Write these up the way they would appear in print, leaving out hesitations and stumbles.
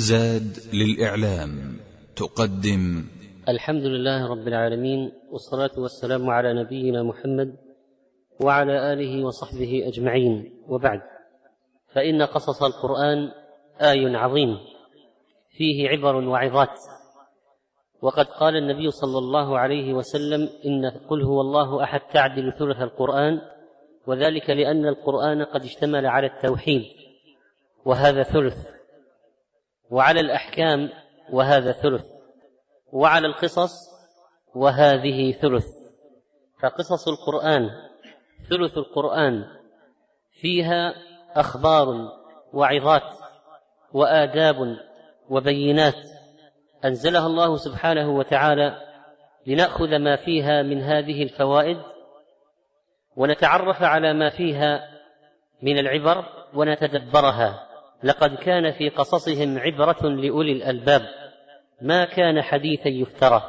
زاد للإعلام تقدم الحمد لله رب العالمين، والصلاة والسلام على نبينا محمد وعلى آله وصحبه أجمعين، وبعد، فإن قصص القرآن آي عظيم فيه عبر وعظات. وقد قال النبي صلى الله عليه وسلم: إن قل هو الله أحد تعدل ثلث القرآن، وذلك لأن القرآن قد اشتمل على التوحيد وهذا ثلث، وعلى الأحكام وهذا ثلث، وعلى القصص وهذه ثلث. فقصص القرآن ثلث القرآن، فيها أخبار وعظات وآداب وبينات أنزلها الله سبحانه وتعالى لنأخذ ما فيها من هذه الفوائد ونتعرف على ما فيها من العبر ونتدبرها. لقد كان في قصصهم عبرة لأولي الألباب، ما كان حديثا يفترى.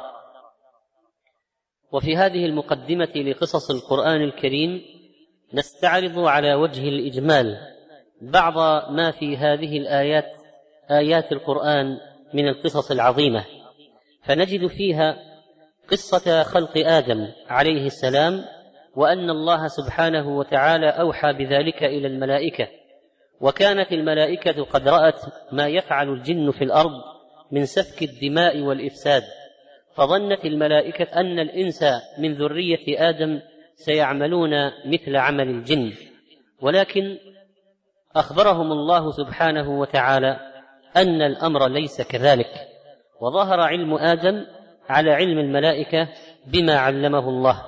وفي هذه المقدمة لقصص القرآن الكريم نستعرض على وجه الإجمال بعض ما في هذه الآيات، آيات القرآن، من القصص العظيمة. فنجد فيها قصة خلق آدم عليه السلام، وأن الله سبحانه وتعالى أوحى بذلك إلى الملائكة، وكانت الملائكة قد رأت ما يفعل الجن في الأرض من سفك الدماء والإفساد، فظنت الملائكة أن الإنس من ذرية آدم سيعملون مثل عمل الجن، ولكن أخبرهم الله سبحانه وتعالى أن الأمر ليس كذلك، وظهر علم آدم على علم الملائكة بما علمه الله.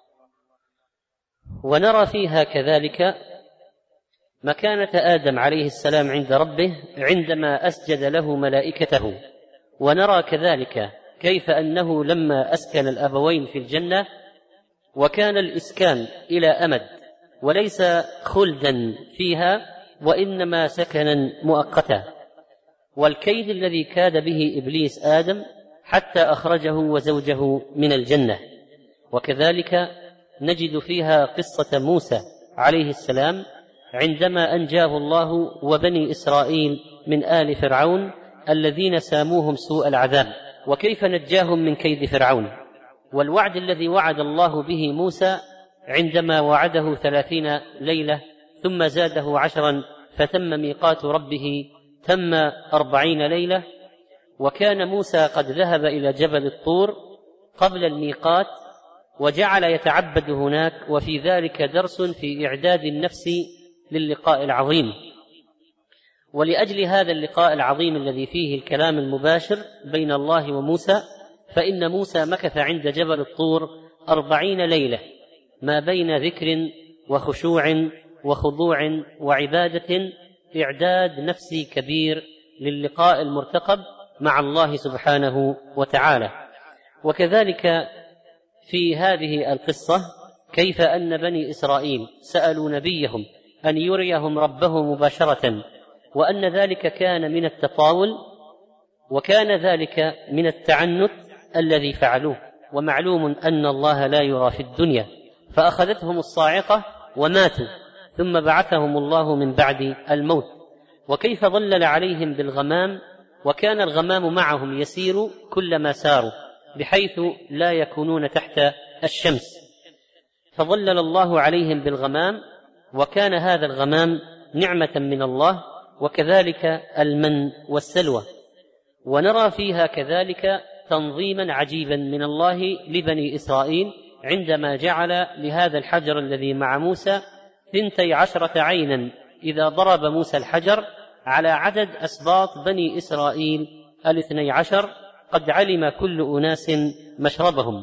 ونرى فيها كذلك مكانة آدم عليه السلام عند ربه عندما أسجد له ملائكته، ونرى كذلك كيف أنه لما أسكن الأبوين في الجنة، وكان الإسكان إلى أمد وليس خلدا فيها، وإنما سكنا مؤقتا، والكيد الذي كاد به إبليس آدم حتى أخرجه وزوجه من الجنة. وكذلك نجد فيها قصة موسى عليه السلام عندما أنجاه الله وبني إسرائيل من آل فرعون الذين ساموهم سوء العذاب، وكيف نجاهم من كيد فرعون، والوعد الذي وعد الله به موسى عندما وعده 30 ليلة ثم زاده 10 فتم ميقات ربه 40 ليلة. وكان موسى قد ذهب إلى جبل الطور قبل الميقات وجعل يتعبد هناك، وفي ذلك درس في إعداد النفس للقاء العظيم. ولأجل هذا اللقاء العظيم الذي فيه الكلام المباشر بين الله وموسى، فإن موسى مكث عند جبل الطور 40 ليلة ما بين ذكر وخشوع وخضوع وعبادة، إعداد نفسي كبير للقاء المرتقب مع الله سبحانه وتعالى. وكذلك في هذه القصة كيف أن بني إسرائيل سألوا نبيهم أن يريهم ربه مباشرة، وأن ذلك كان من التطاول، وكان ذلك من التعنت الذي فعلوه، ومعلوم أن الله لا يرى في الدنيا، فأخذتهم الصاعقة وماتوا، ثم بعثهم الله من بعد الموت. وكيف ظلل عليهم بالغمام، وكان الغمام معهم يسير كلما ساروا بحيث لا يكونون تحت الشمس، فظلل الله عليهم بالغمام، وكان هذا الغمام نعمة من الله، وكذلك المن والسلوى. ونرى فيها كذلك تنظيما عجيبا من الله لبني إسرائيل عندما جعل لهذا الحجر الذي مع موسى 12 عينا إذا ضرب موسى الحجر على عدد أسباط بني إسرائيل 12، قد علم كل أناس مشربهم.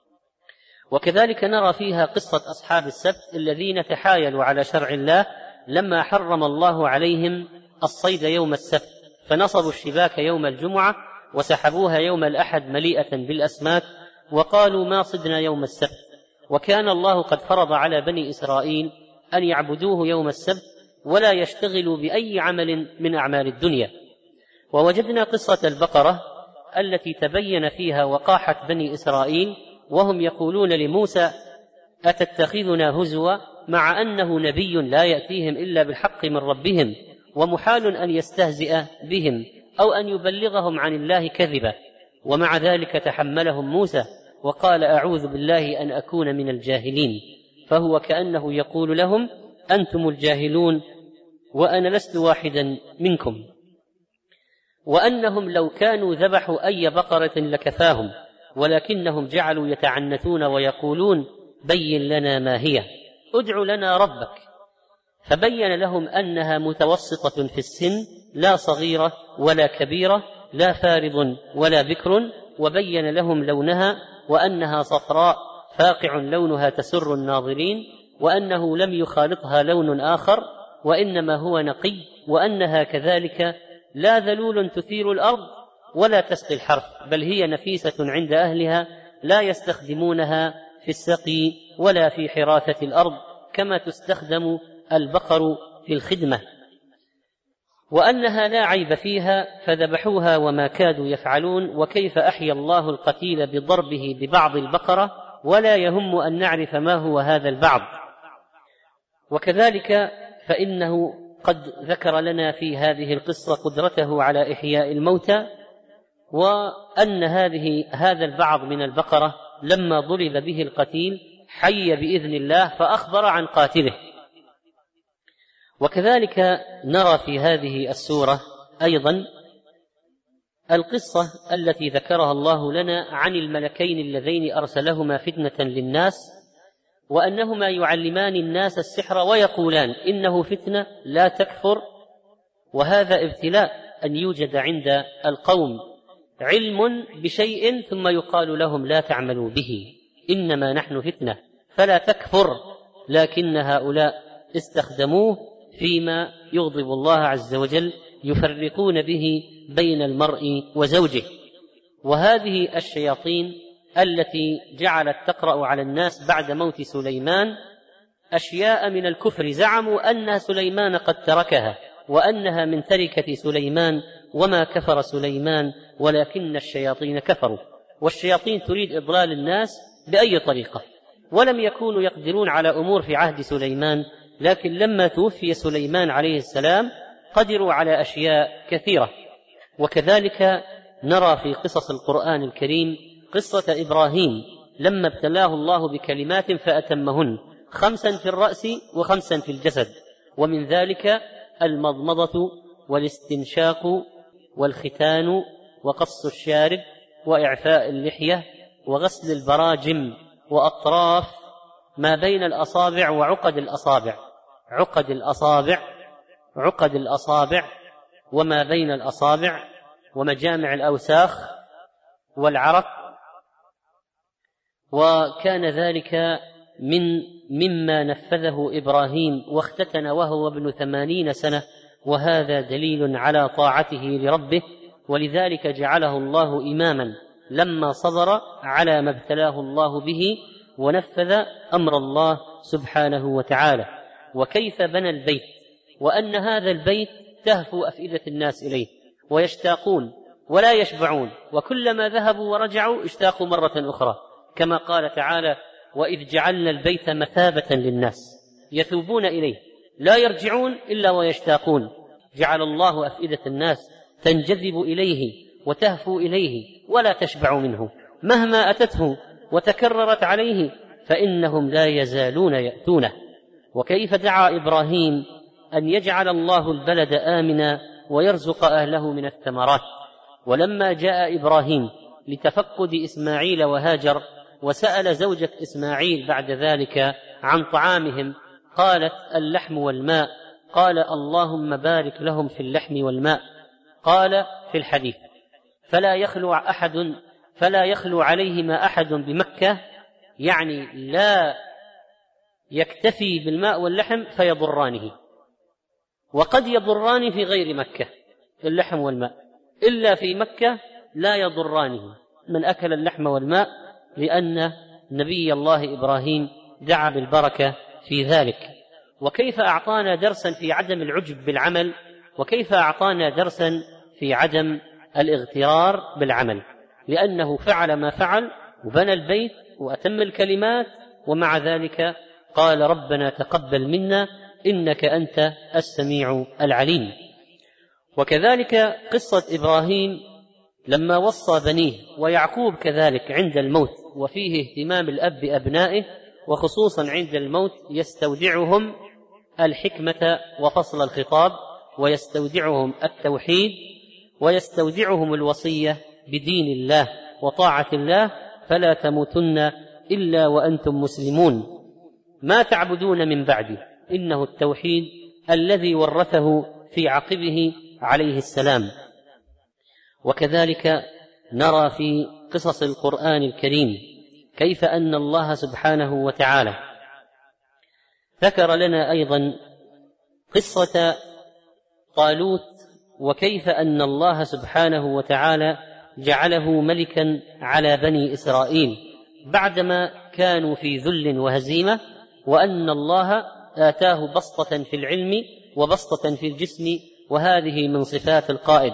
وكذلك نرى فيها قصة أصحاب السبت الذين تحايلوا على شرع الله لما حرم الله عليهم الصيد يوم السبت، فنصبوا الشباك يوم الجمعة وسحبوها يوم الأحد مليئة بالأسماك، وقالوا ما صدنا يوم السبت. وكان الله قد فرض على بني إسرائيل أن يعبدوه يوم السبت ولا يشتغلوا بأي عمل من أعمال الدنيا. ووجدنا قصة البقرة التي تبين فيها وقاحة بني إسرائيل، وهم يقولون لموسى: أتتخذنا هزوا، مع أنه نبي لا يأتيهم إلا بالحق من ربهم، ومحال أن يستهزئ بهم، أو أن يبلغهم عن الله كذبا، ومع ذلك تحملهم موسى وقال أعوذ بالله أن أكون من الجاهلين، فهو كأنه يقول لهم أنتم الجاهلون وأنا لست واحدا منكم. وأنهم لو كانوا ذبحوا أي بقرة لكفاهم، ولكنهم جعلوا يتعنتون ويقولون بين لنا ما هي، ادع لنا ربك، فبين لهم أنها متوسطة في السن، لا صغيرة ولا كبيرة، لا فارض ولا بكر، وبين لهم لونها وأنها صفراء فاقع لونها تسر الناظرين، وأنه لم يخالطها لون آخر وإنما هو نقي، وأنها كذلك لا ذلول تثير الأرض ولا تسقي الحرث، بل هي نفيسة عند أهلها لا يستخدمونها في السقي ولا في حراثة الأرض كما تستخدم البقر في الخدمة، وأنها لا عيب فيها، فذبحوها وما كادوا يفعلون. وكيف أحيا الله القتيل بضربه ببعض البقرة ولا يهم أن نعرف ما هو هذا البعض. وكذلك فإنه قد ذكر لنا في هذه القصة قدرته على إحياء الموتى، وأن هذا البعض من البقرة لما ضرب به القتيل حي بإذن الله فأخبر عن قاتله. وكذلك نرى في هذه السورة أيضا القصة التي ذكرها الله لنا عن الملكين اللذين أرسلهما فتنة للناس، وأنهما يعلمان الناس السحر ويقولان إنه فتنة لا تكفر، وهذا ابتلاء أن يوجد عند القوم علم بشيء ثم يقال لهم لا تعملوا به، إنما نحن فتنة فلا تكفر، لكن هؤلاء استخدموه فيما يغضب الله عز وجل، يفرقون به بين المرء وزوجه. وهذه الشياطين التي جعلت تقرأ على الناس بعد موت سليمان أشياء من الكفر، زعموا أن سليمان قد تركها وأنها من تركة سليمان، وما كفر سليمان ولكن الشياطين كفروا. والشياطين تريد إضلال الناس بأي طريقة، ولم يكونوا يقدرون على أمور في عهد سليمان، لكن لما توفي سليمان عليه السلام قدروا على أشياء كثيرة. وكذلك نرى في قصص القرآن الكريم قصة إبراهيم لما ابتلاه الله بكلمات فأتمهن، 5 في الرأس و5 في الجسد، ومن ذلك المضمضة والاستنشاق والختان وقص الشارب وإعفاء اللحية وغسل البراجم وأطراف ما بين الأصابع وعقد الأصابع وما بين الأصابع ومجامع الأوساخ والعرق. وكان ذلك مما نفذه إبراهيم، واختتن وهو ابن 80 سنة، وهذا دليل على طاعته لربه، ولذلك جعله الله إماما لما صبر على ما ابتلاه الله به ونفذ أمر الله سبحانه وتعالى. وكيف بنى البيت، وأن هذا البيت تهفو أفئدة الناس إليه ويشتاقون ولا يشبعون، وكلما ذهبوا ورجعوا اشتاقوا مرة أخرى، كما قال تعالى وإذ جعلنا البيت مثابة للناس يثوبون إليه لا يرجعون إلا ويشتاقون. جعل الله أفئدة الناس تنجذب إليه وتهفو إليه ولا تشبع منه، مهما أتته وتكررت عليه فإنهم لا يزالون يأتونه. وكيف دعا إبراهيم أن يجعل الله البلد آمنا ويرزق أهله من الثمرات. ولما جاء إبراهيم لتفقد إسماعيل وهاجر وسأل زوجة إسماعيل بعد ذلك عن طعامهم، قالت اللحم والماء، قال اللهم بارك لهم في اللحم والماء. قال في الحديث فلا يخلو عليهما أحد بمكة، يعني لا يكتفي بالماء واللحم فيضرانه، وقد يضران في غير مكة اللحم والماء، إلا في مكة لا يضرانه من أكل اللحم والماء، لأن نبي الله إبراهيم دعا بالبركة في ذلك. وكيف أعطانا درسا في عدم العجب بالعمل، وكيف أعطانا درسا في عدم الاغترار بالعمل، لأنه فعل ما فعل وبنى البيت وأتم الكلمات، ومع ذلك قال ربنا تقبل منا إنك أنت السميع العليم. وكذلك قصة إبراهيم لما وصى بنيه، ويعقوب كذلك عند الموت، وفيه اهتمام الأب بأبنائه، وخصوصا عند الموت يستودعهم الحكمة وفصل الخطاب، ويستودعهم التوحيد، ويستودعهم الوصية بدين الله وطاعة الله، فلا تموتن إلا وأنتم مسلمون، ما تعبدون من بعدي، إنه التوحيد الذي ورثه في عقبه عليه السلام. وكذلك نرى في قصص القرآن الكريم كيف أن الله سبحانه وتعالى ذكر لنا أيضا قصة طالوت، وكيف أن الله سبحانه وتعالى جعله ملكا على بني إسرائيل بعدما كانوا في ذل وهزيمة، وأن الله آتاه بسطة في العلم وبسطة في الجسم، وهذه من صفات القائد.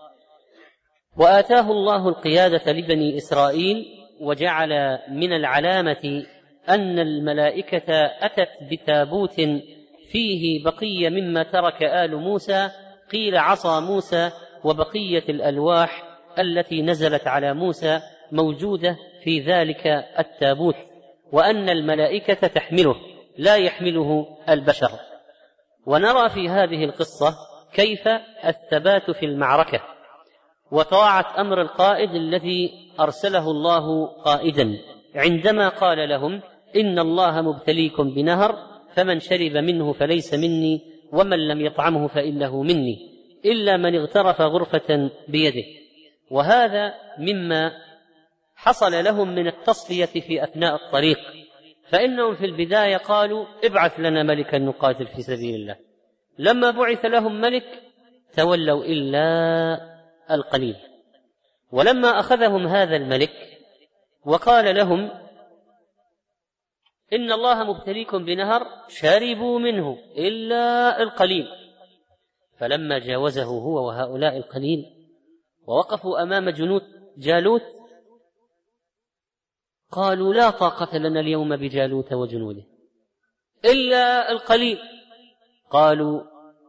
وآتاه الله القيادة لبني إسرائيل، وجعل من العلامة أن الملائكة أتت بتابوت فيه بقية مما ترك آل موسى، قيل عصا موسى، وبقية الألواح التي نزلت على موسى موجودة في ذلك التابوت، وأن الملائكة تحمله لا يحمله البشر. ونرى في هذه القصة كيف الثبات في المعركة وطاعة أمر القائد الذي أرسله الله قائدا، عندما قال لهم: إن الله مبتليكم بنهر، فمن شرب منه فليس مني، ومن لم يطعمه فإنه مني، إلا من اغترف غرفة بيده. وهذا مما حصل لهم من التصفية في أثناء الطريق، فإنهم في البداية قالوا: ابعث لنا ملكا نقاتل في سبيل الله. لما بعث لهم ملك تولوا إلا القليل. ولما أخذهم هذا الملك وقال لهم: إن الله مبتليكم بنهر، شربوا منه إلا القليل. فلما جاوزه هو وهؤلاء القليل ووقفوا أمام جنود جالوت قالوا: لا طاقة لنا اليوم بجالوت وجنوده إلا القليل. قالوا: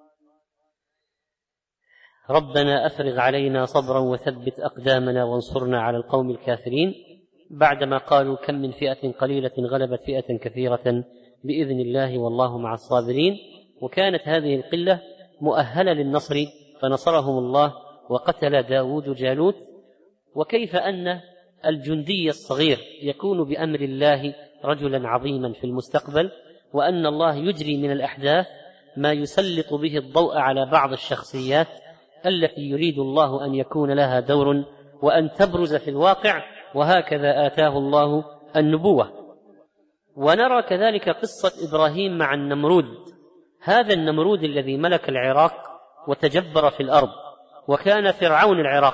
ربنا أفرغ علينا صبرا وثبت أقدامنا وانصرنا على القوم الكافرين. بعدما قالوا: كم من فئة قليلة غلبت فئة كثيرة بإذن الله والله مع الصابرين. وكانت هذه القلة مؤهلة للنصر، فنصرهم الله وقتل داود جالوت. وكيف أن الجندي الصغير يكون بأمر الله رجلا عظيما في المستقبل، وأن الله يجري من الأحداث ما يسلط به الضوء على بعض الشخصيات التي يريد الله أن يكون لها دور وأن تبرز في الواقع، وهكذا آتاه الله النبوة. ونرى كذلك قصة إبراهيم مع النمرود، هذا النمرود الذي ملك العراق وتجبر في الأرض وكان فرعون العراق،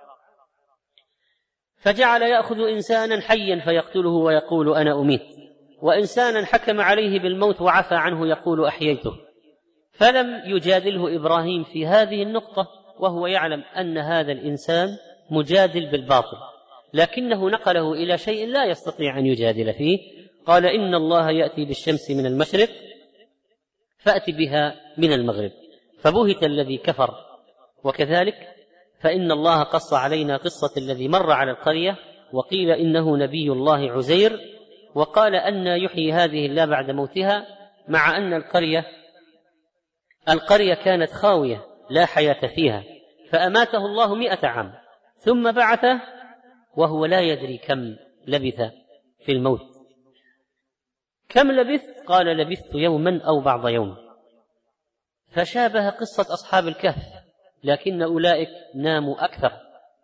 فجعل يأخذ إنسانا حيا فيقتله ويقول: أنا أميت، وإنسانا حكم عليه بالموت وعفى عنه يقول: أحييته. فلم يجادله إبراهيم في هذه النقطة، وهو يعلم أن هذا الإنسان مجادل بالباطل، لكنه نقله إلى شيء لا يستطيع أن يجادل فيه. قال: إن الله يأتي بالشمس من المشرق فأت بها من المغرب، فبهت الذي كفر. وكذلك فإن الله قص علينا قصة الذي مر على القرية وقيل إنه نبي الله عزير، وقال: أن يحيي هذه الله بعد موتها، مع أن القرية كانت خاوية لا حياة فيها، فأماته الله 100 عام ثم بعثه وهو لا يدري كم لبث في الموت. كم لبثت؟ قال: لبثت يوما أو بعض يوم. فشابه قصة أصحاب الكهف، لكن أولئك ناموا أكثر.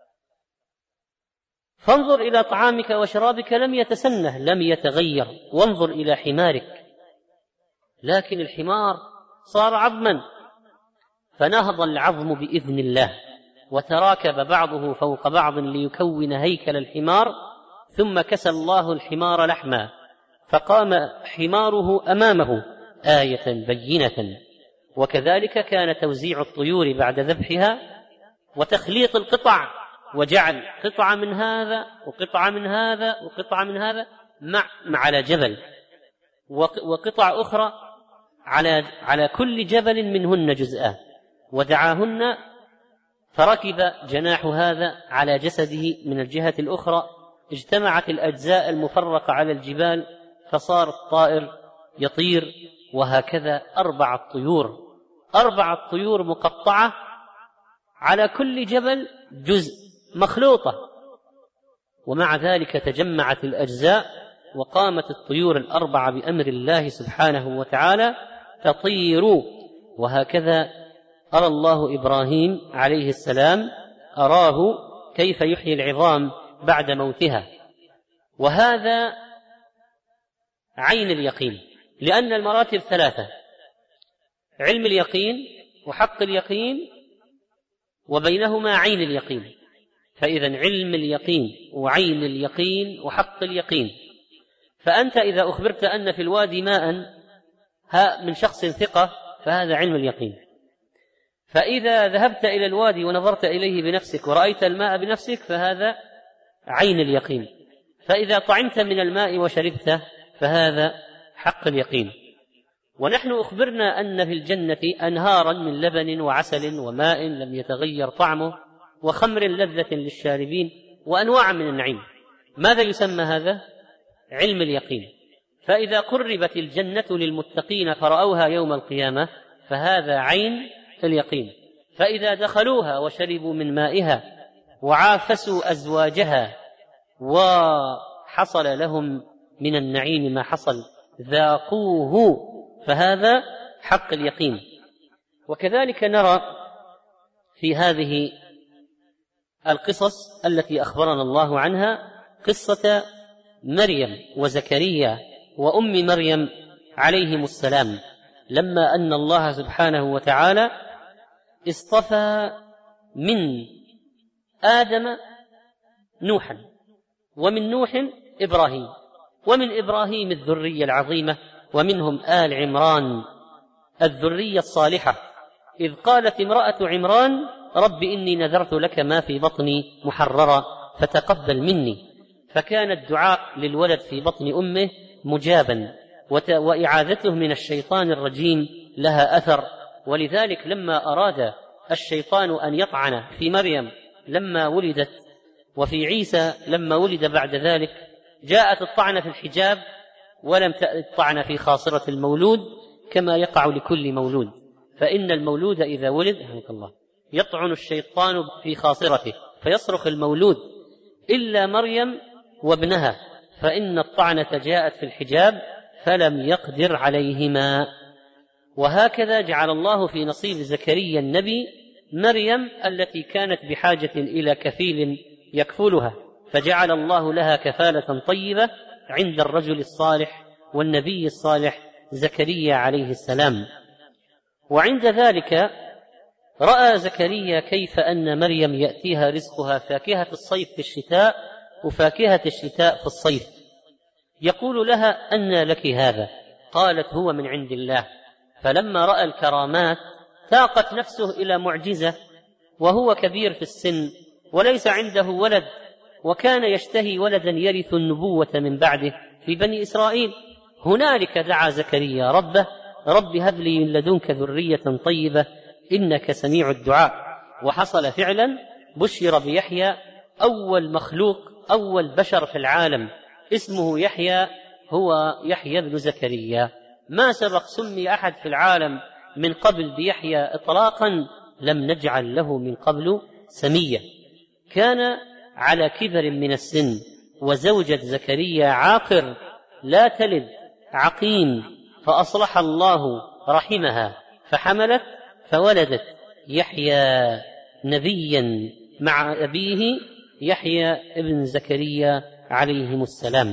فانظر إلى طعامك وشرابك لم يتسنه، لم يتغير. وانظر إلى حمارك، لكن الحمار صار عظما، فنهض العظم بإذن الله وتراكب بعضه فوق بعض ليكون هيكل الحمار، ثم كسى الله الحمار لحما فقام حماره أمامه آية بينة. وكذلك كان توزيع الطيور بعد ذبحها وتخليط القطع، وجعل قطعة من هذا وقطعة من هذا وقطعة من هذا على جبل، وقطع أخرى على كل جبل منهن جزءان، ودعاهن فركب جناح هذا على جسده من الجهة الأخرى، اجتمعت الأجزاء المفرقة على الجبال فصار الطائر يطير، وهكذا 4 طيور مقطعة على كل جبل جزء مخلوطة، ومع ذلك تجمعت الأجزاء وقامت الطيور 4 بأمر الله سبحانه وتعالى تطير. وهكذا أرى الله إبراهيم عليه السلام، أراه كيف يحيي العظام بعد موتها. وهذا عين اليقين، لأن المراتب 3: علم اليقين وحق اليقين وبينهما عين اليقين. فإذا علم اليقين وعين اليقين وحق اليقين. فأنت إذا أخبرت أن في الوادي ماء من شخص ثقة فهذا علم اليقين، فإذا ذهبت إلى الوادي ونظرت إليه بنفسك ورأيت الماء بنفسك فهذا عين اليقين، فإذا طعمت من الماء وشربته فهذا حق اليقين. ونحن أخبرنا أن في الجنة أنهارا من لبن وعسل وماء لم يتغير طعمه وخمر لذة للشاربين وأنواع من النعيم. ماذا يسمى هذا؟ علم اليقين. فإذا قربت الجنة للمتقين فرأوها يوم القيامة فهذا عين اليقين. فإذا دخلوها وشربوا من مائها وعافسوا أزواجها وحصل لهم من النعيم ما حصل ذاقوه فهذا حق اليقين. وكذلك نرى في هذه القصص التي أخبرنا الله عنها قصة مريم وزكريا وأم مريم عليهم السلام، لما أن الله سبحانه وتعالى اصطفى من آدم نوحا، ومن نوح إبراهيم، ومن إبراهيم الذرية العظيمة، ومنهم آل عمران الذرية الصالحة، إذ قالت امرأة عمران رب إني نذرت لك ما في بطني محررا فتقبل مني. فكان الدعاء للولد في بطن أمه مجابا، وإعاذته من الشيطان الرجيم لها أثر. ولذلك لما أراد الشيطان أن يطعن في مريم لما ولدت وفي عيسى لما ولد بعد ذلك، جاءت الطعنة في الحجاب ولم تطعن في خاصرة المولود كما يقع لكل مولود. فإن المولود إذا ولد يطعن الشيطان في خاصرته فيصرخ المولود، إلا مريم وابنها فإن الطعنة جاءت في الحجاب فلم يقدر عليهما. وهكذا جعل الله في نصيب زكريا النبي مريم التي كانت بحاجة إلى كفيل يكفلها، فجعل الله لها كفالة طيبة عند الرجل الصالح والنبي الصالح زكريا عليه السلام. وعند ذلك رأى زكريا كيف أن مريم يأتيها رزقها فاكهة الصيف في الشتاء وفاكهة الشتاء في الصيف، يقول لها أنى لك هذا؟ قالت هو من عند الله. فلما رأى الكرامات تاقت نفسه إلى معجزة، وهو كبير في السن وليس عنده ولد، وكان يشتهي ولدا يرث النبوة من بعده في بني إسرائيل. هنالك دعا زكريا ربه رب هب لي من لدنك ذرية طيبة إنك سميع الدعاء. وحصل فعلا، بشر بيحيى أول مخلوق، أول بشر في العالم اسمه يحيى، هو يحيى بن زكريا. ما سبق سمي أحد في العالم من قبل بيحيى إطلاقا، لم نجعل له من قبل سميا. كان على كبر من السن، وزوجة زكريا عاقر لا تلد عقيم، فأصلح الله رحمها فحملت فولدت يحيى نبيا مع أبيه يحيى ابن زكريا عليهم السلام.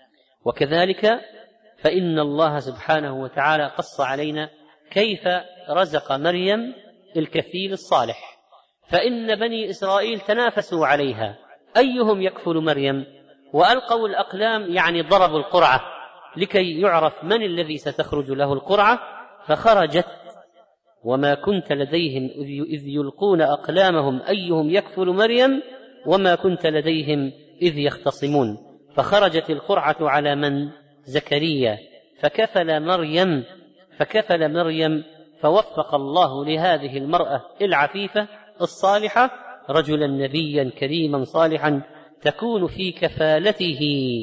وكذلك فإن الله سبحانه وتعالى قص علينا كيف رزق مريم الكفيل الصالح، فإن بني إسرائيل تنافسوا عليها أيهم يكفل مريم، وألقوا الأقلام يعني ضربوا القرعة لكي يعرف من الذي ستخرج له القرعة، فخرجت وما كنت لديهم إذ يلقون أقلامهم أيهم يكفل مريم وما كنت لديهم إذ يختصمون، فخرجت القرعة على من؟ زكريا، فكفل مريم فوفق الله لهذه المرأة العفيفة الصالحة رجلا نبيا كريما صالحا تكون في كفالته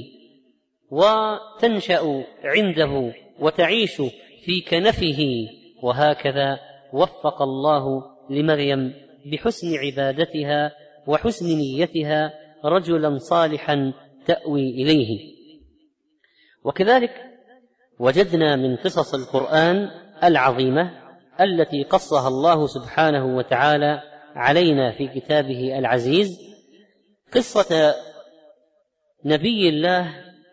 وتنشأ عنده وتعيش في كنفه. وهكذا وفق الله لمريم بحسن عبادتها وحسن نيتها رجلا صالحا تأوي إليه. وكذلك وجدنا من قصص القرآن العظيمة التي قصها الله سبحانه وتعالى علينا في كتابه العزيز قصة نبي الله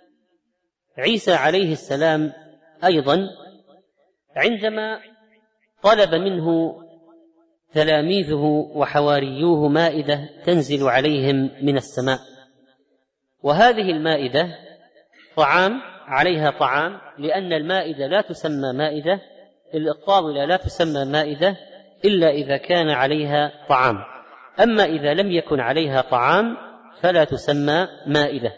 عيسى عليه السلام أيضا، عندما طلب منه تلاميذه وحواريوه مائدة تنزل عليهم من السماء. وهذه المائدة طعام، عليها طعام، لأن المائدة لا تسمى مائدة، الطاولة لا تسمى مائدة إلا إذا كان عليها طعام، أما إذا لم يكن عليها طعام فلا تسمى مائدة.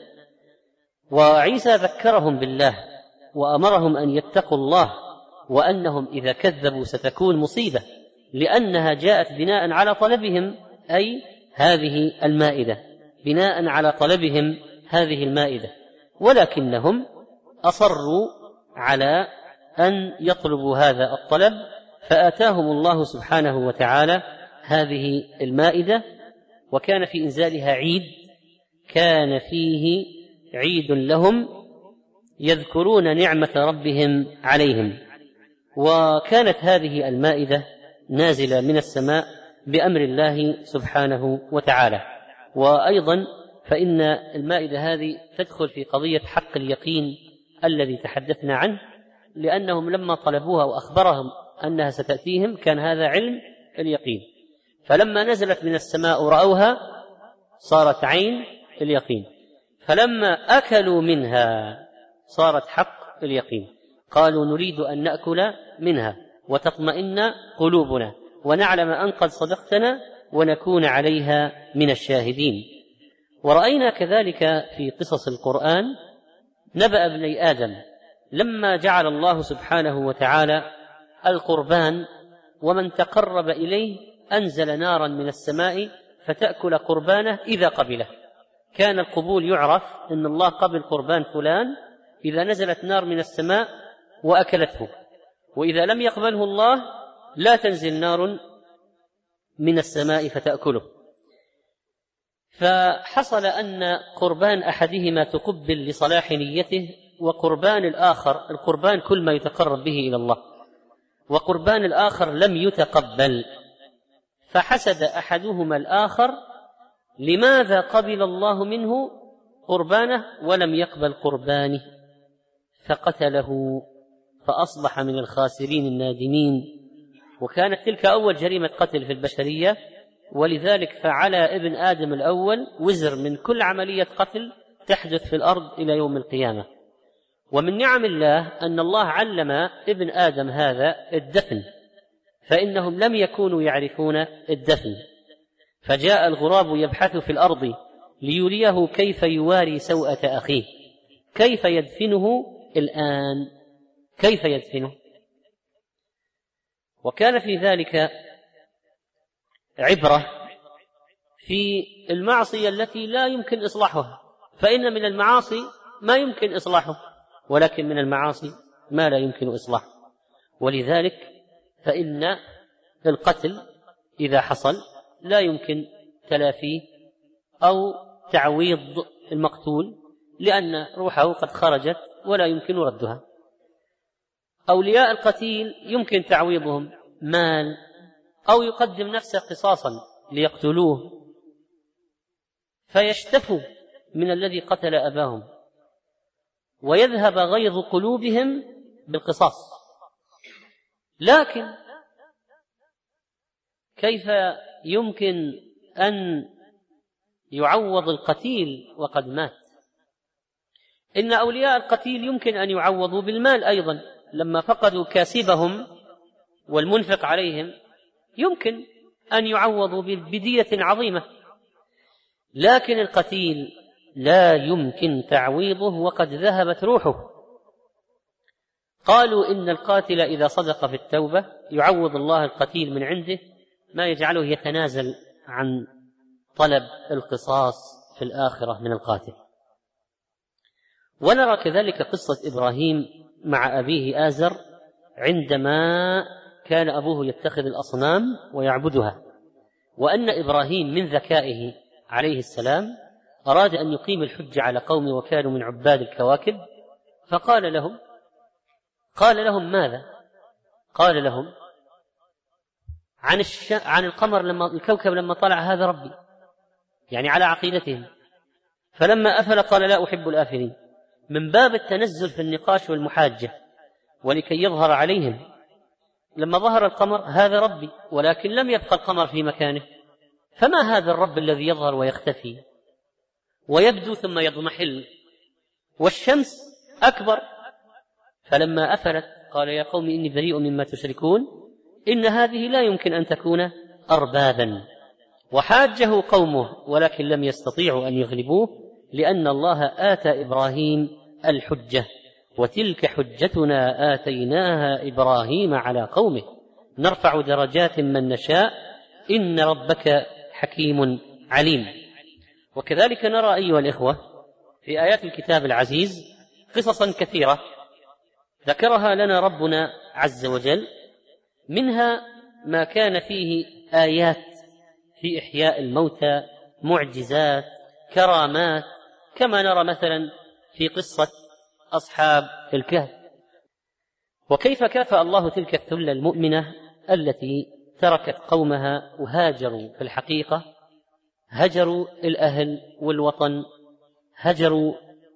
وعيسى ذكرهم بالله وأمرهم أن يتقوا الله، وأنهم إذا كذبوا ستكون مصيبة، لأنها جاءت بناء على طلبهم، أي هذه المائدة، بناء على طلبهم هذه المائدة، ولكنهم أصروا على أن يطلبوا هذا الطلب، فآتاهم الله سبحانه وتعالى هذه المائدة. وكان في إنزالها عيد، كان فيه عيد لهم يذكرون نعمة ربهم عليهم. وكانت هذه المائدة نازلة من السماء بأمر الله سبحانه وتعالى. وأيضا فإن المائدة هذه تدخل في قضية حق اليقين الذي تحدثنا عنه، لأنهم لما طلبوها وأخبرهم أنها ستأتيهم كان هذا علم اليقين، فلما نزلت من السماء رأوها صارت عين اليقين، فلما أكلوا منها صارت حق اليقين، قالوا نريد أن نأكل منها وتطمئن قلوبنا ونعلم أن قد صدقتنا ونكون عليها من الشاهدين. ورأينا كذلك في قصص القرآن نبأ ابني آدم لما جعل الله سبحانه وتعالى القربان، ومن تقرب إليه أنزل نارا من السماء فتأكل قربانه إذا قبله. كان القبول يعرف أن الله قبل قربان فلان إذا نزلت نار من السماء وأكلته، وإذا لم يقبله الله لا تنزل نار من السماء فتأكله. فحصل أن قربان أحدهما تقبل لصلاح نيته، وقربان الآخر، القربان كل ما يتقرب به إلى الله، وقربان الآخر لم يتقبل، فحسد أحدهما الآخر لماذا قبل الله منه قربانه ولم يقبل قربانه، فقتله فأصبح من الخاسرين النادمين. وكانت تلك أول جريمة قتل في البشرية، ولذلك فعلى ابن آدم الأول وزر من كل عملية قتل تحدث في الأرض إلى يوم القيامة. ومن نعم الله أن الله علم ابن آدم هذا الدفن، فإنهم لم يكونوا يعرفون الدفن، فجاء الغراب يبحث في الأرض ليريه كيف يواري سوءة أخيه. كيف يدفنه الآن؟ كيف يدفنه؟ وكان في ذلك عبرة في المعصية التي لا يمكن إصلاحها، فإن من المعاصي ما يمكن إصلاحه، ولكن من المعاصي ما لا يمكن إصلاحه. ولذلك فإن القتل إذا حصل لا يمكن تلافيه أو تعويض المقتول، لأن روحه قد خرجت ولا يمكن ردها. أولياء القتيل يمكن تعويضهم مال، أو يقدم نفسه قصاصا ليقتلوه فيشتفوا من الذي قتل أباهم ويذهب غيظ قلوبهم بالقصاص. لكن كيف يمكن أن يعوض القتيل وقد مات؟ إن أولياء القتيل يمكن أن يعوضوا بالمال أيضا، لما فقدوا كاسبهم والمنفق عليهم يمكن أن يعوضوا بدية عظيمة، لكن القتيل لا يمكن تعويضه وقد ذهبت روحه. قالوا إن القاتل إذا صدق في التوبة يعوض الله القتيل من عنده ما يجعله يتنازل عن طلب القصاص في الآخرة من القاتل. ونرى كذلك قصة إبراهيم مع أبيه آزر عندما كان أبوه يتخذ الأصنام ويعبدها، وأن إبراهيم من ذكائه عليه السلام أراد أن يقيم الحج على قومه وكانوا من عباد الكواكب، فقال لهم ماذا؟ قال لهم عن القمر الكوكب لما طلع هذا ربي، يعني على عقيدتهم. فلما أفل قال لا أحب الآفلين، من باب التنزل في النقاش والمحاجة ولكي يظهر عليهم. لما ظهر القمر هذا ربي، ولكن لم يبقى القمر في مكانه، فما هذا الرب الذي يظهر ويختفي ويبدو ثم يضمحل، والشمس أكبر. فلما أفلت قال يا قوم إني بريء مما تشركون إن هذه لا يمكن أن تكون أربابا. وحاجه قومه ولكن لم يستطيعوا أن يغلبوه، لأن الله آتى إبراهيم الحجة، وتلك حجتنا آتيناها إبراهيم على قومه نرفع درجات من نشاء إن ربك حكيم عليم. وكذلك نرى أيها الإخوة في آيات الكتاب العزيز قصصا كثيرة ذكرها لنا ربنا عز وجل، منها ما كان فيه آيات في إحياء الموتى، معجزات، كرامات، كما نرى مثلا في قصة أصحاب الكهف، وكيف كافأ الله تلك الثلة المؤمنة التي تركت قومها وهاجروا. في الحقيقة هجروا الأهل والوطن، هجروا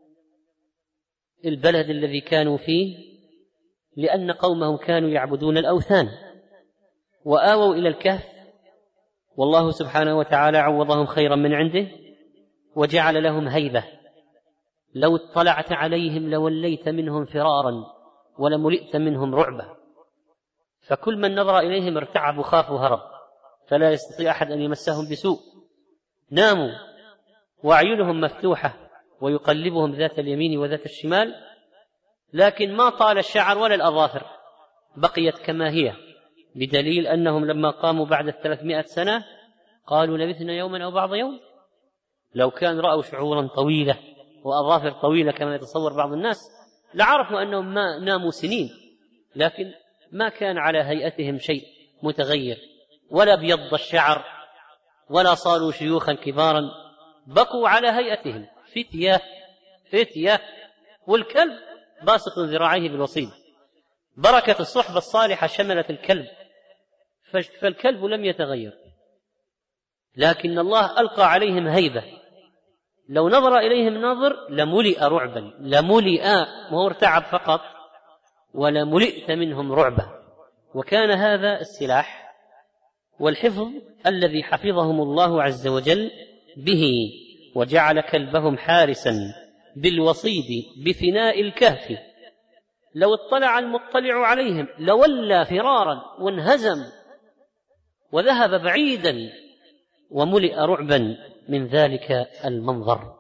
البلد الذي كانوا فيه، لأن قومهم كانوا يعبدون الأوثان، وآووا إلى الكهف، والله سبحانه وتعالى عوضهم خيرا من عنده وجعل لهم هيبة، لو اطلعت عليهم لوليت منهم فرارا ولملئت منهم رعبا. فكل من نظر إليهم ارتعب وخاف وهرب، فلا يستطيع أحد أن يمسهم بسوء. ناموا وأعينهم مفتوحة ويقلبهم ذات اليمين وذات الشمال، لكن ما طال الشعر ولا الأظافر، بقيت كما هي، بدليل أنهم لما قاموا بعد 300 سنة قالوا لبثنا يوما أو بعض يوم. لو كان رأوا شعورا طويلة وأظافر طويلة كما يتصور بعض الناس لعرفوا أنهم ما ناموا سنين، لكن ما كان على هيئتهم شيء متغير، ولا بيض الشعر ولا صاروا شيوخا كبارا، بقوا على هيئتهم فتية، والكلب باسط ذراعيه بالوصيد. بركة الصحبة الصالحة شملت الكلب، فالكلب لم يتغير، لكن الله ألقى عليهم هيبة، لو نظر إليهم ناظر لملئ رعبا، وهو ارتعب فقط، ولملئت منهم رعبا. وكان هذا السلاح والحفظ الذي حفظهم الله عز وجل به، وجعل كلبهم حارسا بالوصيد بفناء الكهف، لو اطلع المطلع عليهم لولى فرارا وانهزم وذهب بعيدا وملئ رعبا من ذلك المنظر.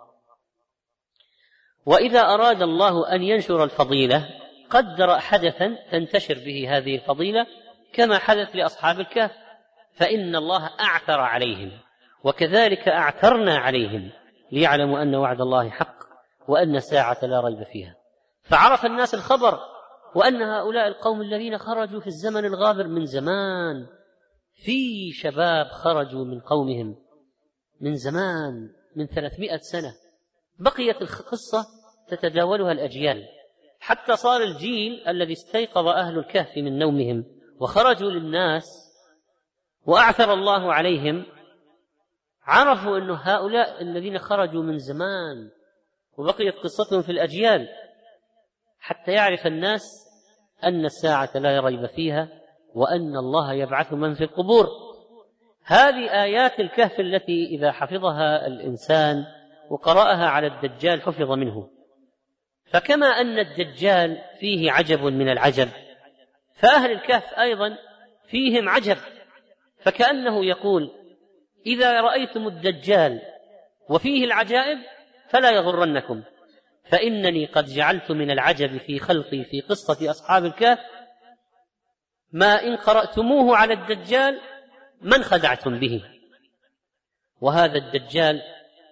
وإذا أراد الله أن ينشر الفضيلة قدر حدثا تنتشر به هذه الفضيلة، كما حدث لأصحاب الكهف، فإن الله أعثر عليهم، وكذلك أعثرنا عليهم ليعلموا أن وعد الله حق وأن الساعة لا ريب فيها. فعرف الناس الخبر، وأن هؤلاء القوم الذين خرجوا في الزمن الغابر من زمان، في شباب خرجوا من قومهم من زمان، من 300 سنة، بقيت القصة تتداولها الأجيال، حتى صار الجيل الذي استيقظ أهل الكهف من نومهم وخرجوا للناس وأعثر الله عليهم، عرفوا أن هؤلاء الذين خرجوا من زمان وبقيت قصتهم في الأجيال، حتى يعرف الناس أن الساعة لا ريب فيها وأن الله يبعث من في القبور. هذه آيات الكهف التي إذا حفظها الإنسان وقرأها على الدجال حفظ منه. فكما أن الدجال فيه عجب من العجب، فأهل الكهف أيضا فيهم عجب، فكأنه يقول إذا رأيتم الدجال وفيه العجائب فلا يغرنكم، فإنني قد جعلت من العجب في خلقي في قصة أصحاب الكهف ما إن قرأتموه على الدجال من خدعتم به؟ وهذا الدجال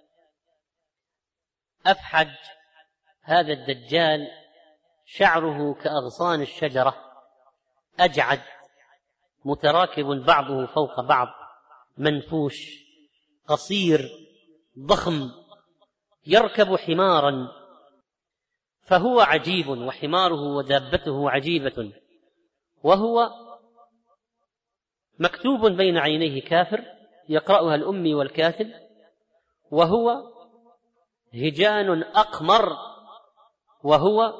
أفحج، هذا الدجال شعره كأغصان الشجرة، أجعد، متراكب بعضه فوق بعض، منفوش، قصير، ضخم، يركب حمارا، فهو عجيب، وحماره ودابته عجيبة، وهو مكتوب بين عينيه كافر يقرأها الأمي والكاتب، وهو هجان أقمر، وهو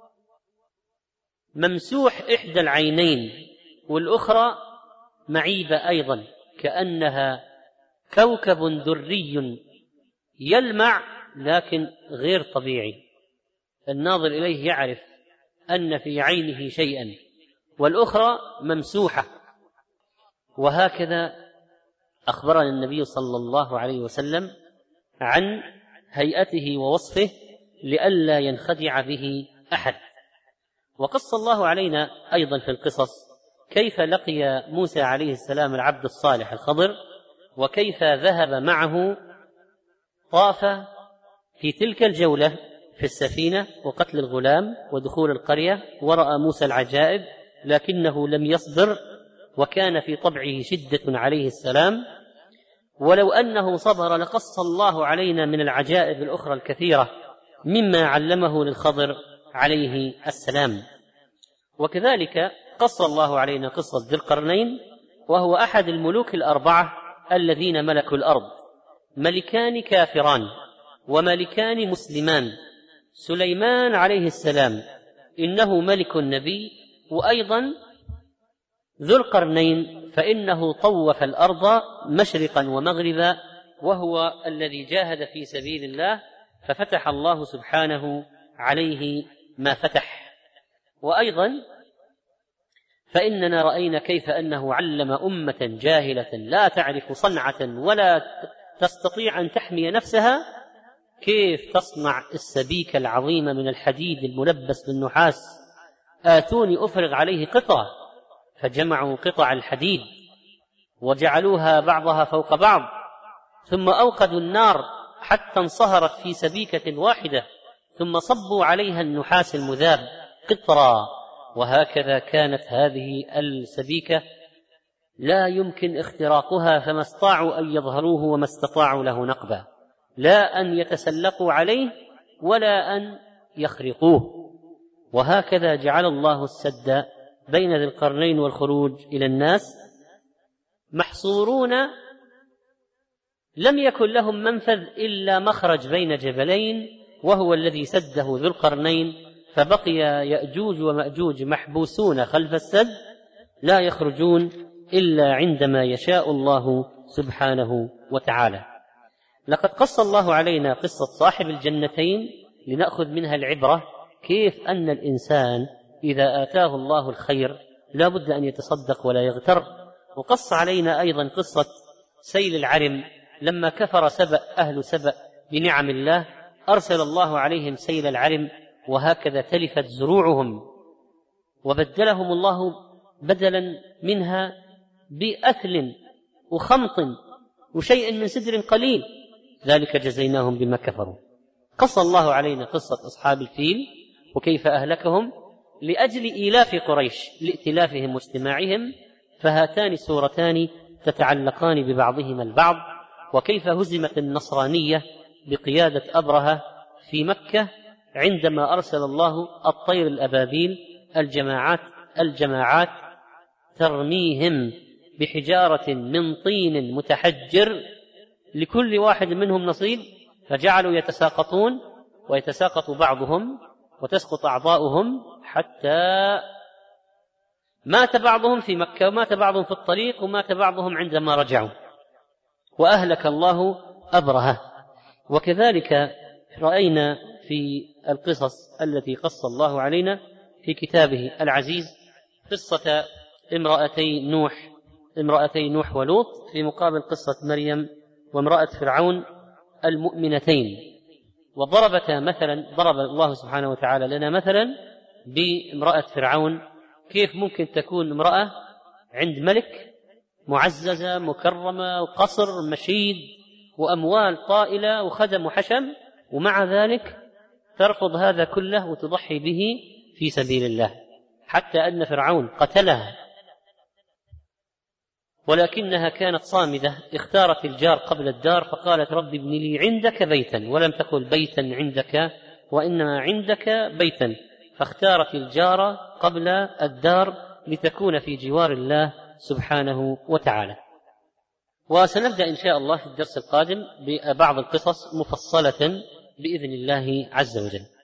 ممسوح إحدى العينين والأخرى معيبة أيضا، كأنها كوكب دري يلمع لكن غير طبيعي، الناظر إليه يعرف أن في عينه شيئا، والأخرى ممسوحة. وهكذا أخبرنا النبي صلى الله عليه وسلم عن هيئته ووصفه لئلا ينخدع به أحد. وقص الله علينا أيضا في القصص كيف لقي موسى عليه السلام العبد الصالح الخضر، وكيف ذهب معه، طاف في تلك الجولة في السفينة وقتل الغلام ودخول القرية، ورأى موسى العجائب لكنه لم يصبر، وكان في طبعه شدة عليه السلام، ولو أنه صبر لقص الله علينا من العجائب الأخرى الكثيرة مما علمه للخضر عليه السلام. وكذلك قص الله علينا قصة ذي القرنين، وهو أحد الملوك الأربعة الذين ملكوا الأرض، ملكان كافران وملكان مسلمان. سليمان عليه السلام إنه ملك نبي، وأيضا ذو القرنين فإنه طوف الأرض مشرقا ومغربا، وهو الذي جاهد في سبيل الله ففتح الله سبحانه عليه ما فتح. وأيضا فإننا رأينا كيف أنه علم أمة جاهلة لا تعرف صنعة ولا تستطيع أن تحمي نفسها كيف تصنع السبيك العظيم من الحديد الملبس بالنحاس. آتوني أفرغ عليه قطرة، فجمعوا قطع الحديد وجعلوها بعضها فوق بعض، ثم أوقدوا النار حتى انصهرت في سبيكة واحدة، ثم صبوا عليها النحاس المذاب قطرة. وهكذا كانت هذه السبيكة لا يمكن اختراقها، فما استطاعوا أن يظهروه وما استطاعوا له نقبا، لا أن يتسلقوا عليه ولا أن يخرقوه. وهكذا جعل الله السد بين ذي القرنين والخروج إلى الناس، محصورون لم يكن لهم منفذ إلا مخرج بين جبلين، وهو الذي سده ذو القرنين، فبقي يأجوج ومأجوج محبوسون خلف السد لا يخرجون إلا عندما يشاء الله سبحانه وتعالى. لقد قص الله علينا قصة صاحب الجنتين لنأخذ منها العبرة، كيف أن الإنسان إذا آتاه الله الخير لا بد أن يتصدق ولا يغتر. وقص علينا أيضا قصة سيل العرم، لما كفر أهل سبأ بنعم الله أرسل الله عليهم سيل العرم، وهكذا تلفت زروعهم، وبدلهم الله بدلا منها بأثل وخمط وشيء من سدر قليل، ذلك جزيناهم بما كفروا. قص الله علينا قصة أصحاب الفيل وكيف أهلكهم لأجل إيلاف قريش لائتلافهم واجتماعهم، فهاتان سورتان تتعلقان ببعضهما البعض. وكيف هزمت النصرانية بقيادة أبرهة في مكة عندما أرسل الله الطير الأبابيل الجماعات ترميهم بحجارة من طين متحجر لكل واحد منهم نصيب، فجعلوا يتساقطون ويتساقط بعضهم وتسقط أعضاؤهم، حتى مات بعضهم في مكة ومات بعضهم في الطريق ومات بعضهم عندما رجعوا، وأهلك الله أبرهة. وكذلك رأينا في القصص التي قص الله علينا في كتابه العزيز قصة امرأتي نوح ولوط في مقابل قصة مريم وامرأة فرعون المؤمنتين. ضرب الله سبحانه وتعالى لنا مثلا بامرأة فرعون، كيف ممكن تكون امرأة عند ملك معززة مكرمة وقصر مشيد وأموال طائلة وخدم وحشم، ومع ذلك ترفض هذا كله وتضحي به في سبيل الله، حتى أن فرعون قتلها ولكنها كانت صامدة. اختارت الجار قبل الدار، فقالت رب ابن لي عندك بيتا، ولم تقل بيتا عندك وإنما عندك بيتا، فاختارت الجار قبل الدار لتكون في جوار الله سبحانه وتعالى. وسنبدأ إن شاء الله في الدرس القادم ببعض القصص مفصلة بإذن الله عز وجل.